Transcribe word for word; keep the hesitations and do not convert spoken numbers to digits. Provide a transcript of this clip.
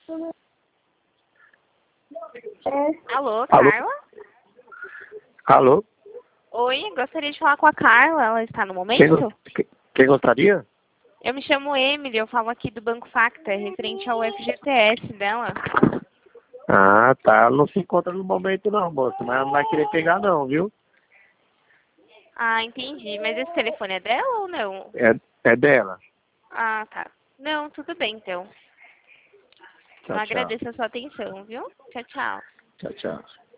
Alô, Alô? Carla? Alô? Oi, gostaria de falar com a Carla. Ela está no Quem, momento? go- que- quem gostaria? Eu me chamo Emily, eu falo aqui do Banco Facta, referente ao F G T S dela. Ah, tá. Ela não se encontra no momento não, moço. Mas ela não vai querer pegar não, viu? Ah, entendi. Mas esse telefone é dela ou não? É, é dela. Ah, tá. Não, tudo bem, então. Eu Tchau, tchau. agradeço a sua atenção, viu? Tchau, tchau. Tchau, tchau.